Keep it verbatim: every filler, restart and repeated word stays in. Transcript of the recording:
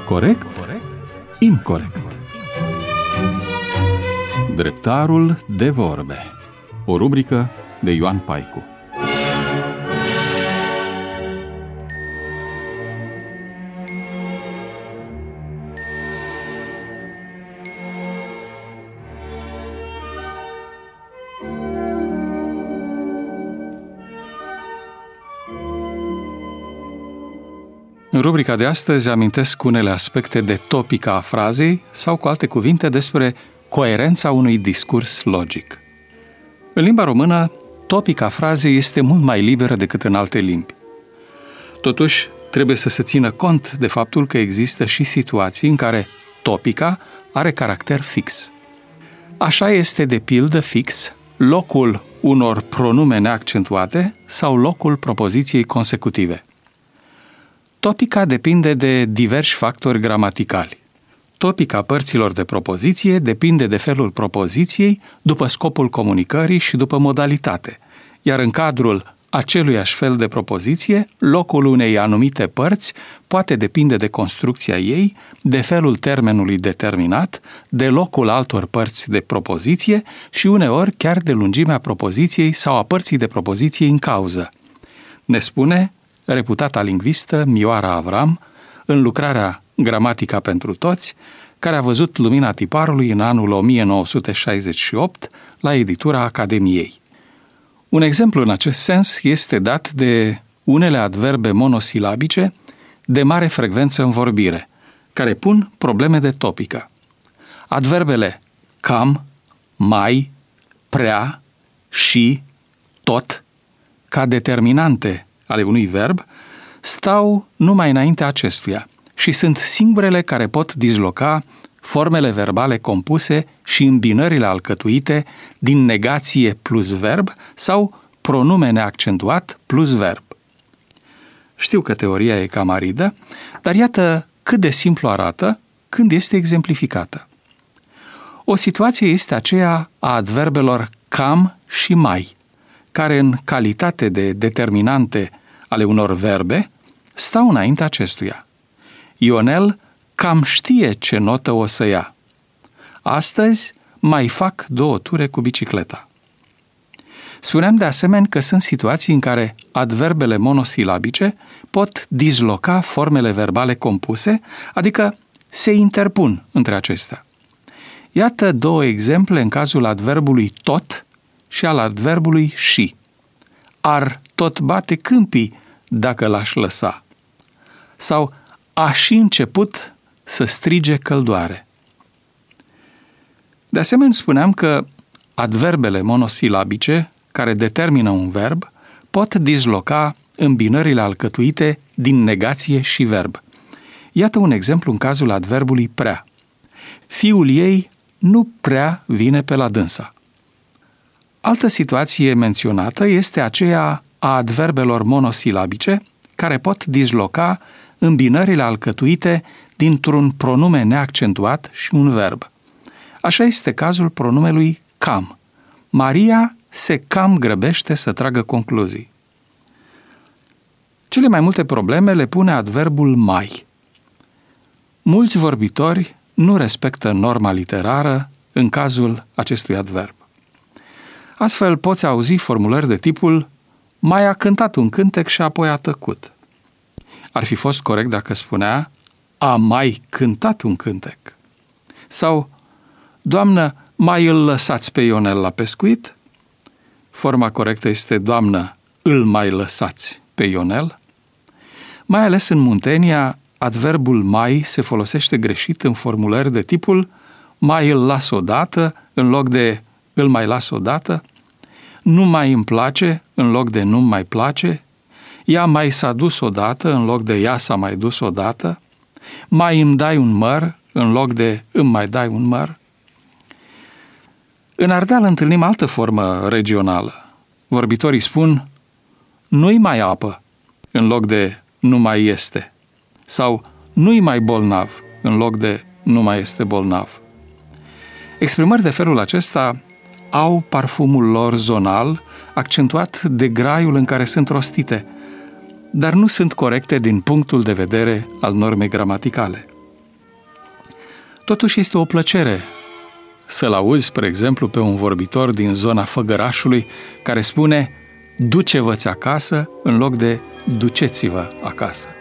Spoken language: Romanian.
Corect? Incorect. Dreptarul de vorbe. O rubrică de Ioan Paicu. În rubrica de astăzi amintesc unele aspecte de topica a frazei sau, cu alte cuvinte, despre coerența unui discurs logic. În limba română, topica frazei este mult mai liberă decât în alte limbi. Totuși, trebuie să se țină cont de faptul că există și situații în care topica are caracter fix. Așa este, de pildă, fix locul unor pronume neaccentuate sau locul propoziției consecutive. Topica depinde de diversi factori gramaticali. Topica părților de propoziție depinde de felul propoziției, după scopul comunicării și după modalitate, iar în cadrul aceluiași fel de propoziție, locul unei anumite părți poate depinde de construcția ei, de felul termenului determinat, de locul altor părți de propoziție și uneori chiar de lungimea propoziției sau a părții de propoziție în cauză. Ne spune reputata lingvistă Mioara Avram în lucrarea Gramatica pentru toți, care a văzut lumina tiparului în anul o mie nouă sute șaizeci și opt la editura Academiei. Un exemplu în acest sens este dat de unele adverbe monosilabice de mare frecvență în vorbire, care pun probleme de topică. Adverbele cam, mai, prea, și, tot, ca determinante ale unui verb, stau numai înaintea acestuia și sunt singurele care pot disloca formele verbale compuse și îmbinările alcătuite din negație plus verb sau pronume neaccentuat plus verb. Știu că teoria e cam aridă, dar iată cât de simplu arată când este exemplificată. O situație este aceea a adverbelor cam și mai, care în calitate de determinante ale unor verbe stau înaintea acestuia. Ionel cam știe ce notă o să ia. Astăzi mai fac două ture cu bicicleta. Spuneam de asemenea că sunt situații în care adverbele monosilabice pot disloca formele verbale compuse, adică se interpun între acestea. Iată două exemple în cazul adverbului tot și al adverbului și. Ar tot bate câmpii dacă l-aș lăsa. Sau a și început să strige căldoare. De asemenea, spuneam că adverbele monosilabice care determină un verb pot disloca îmbinările alcătuite din negație și verb. Iată un exemplu în cazul adverbului prea. Fiul ei nu prea vine pe la dânsa. Altă situație menționată este aceea a adverbelor monosilabice care pot disloca îmbinările alcătuite dintr-un pronume neaccentuat și un verb. Așa este cazul pronumelui cam. Maria se cam grăbește să tragă concluzii. Cele mai multe probleme le pune adverbul mai. Mulți vorbitori nu respectă norma literară în cazul acestui adverb. Astfel poți auzi formulări de tipul mai a cântat un cântec și apoi a tăcut. Ar fi fost corect dacă spunea a mai cântat un cântec. Sau, doamnă, mai îl lăsați pe Ionel la pescuit? Forma corectă este, doamnă, îl mai lăsați pe Ionel? Mai ales în Muntenia, adverbul mai se folosește greșit în formulări de tipul mai îl las odată în loc de îl mai las odată, nu mai îmi place în loc de nu mai place, ea mai s-a dus odată în loc de ea s-a mai dus odată, mai îmi dai un măr în loc de îmi mai dai un măr. În Ardeal întâlnim altă formă regională. Vorbitorii spun nu-i mai apă în loc de nu mai este sau nu-i mai bolnav în loc de nu mai este bolnav. Exprimări de felul acesta au parfumul lor zonal, accentuat de graiul în care sunt rostite, dar nu sunt corecte din punctul de vedere al normei gramaticale. Totuși este o plăcere să-l auzi, spre exemplu, pe un vorbitor din zona Făgărașului care spune: duce-vă-ți acasă în loc de duceți-vă acasă.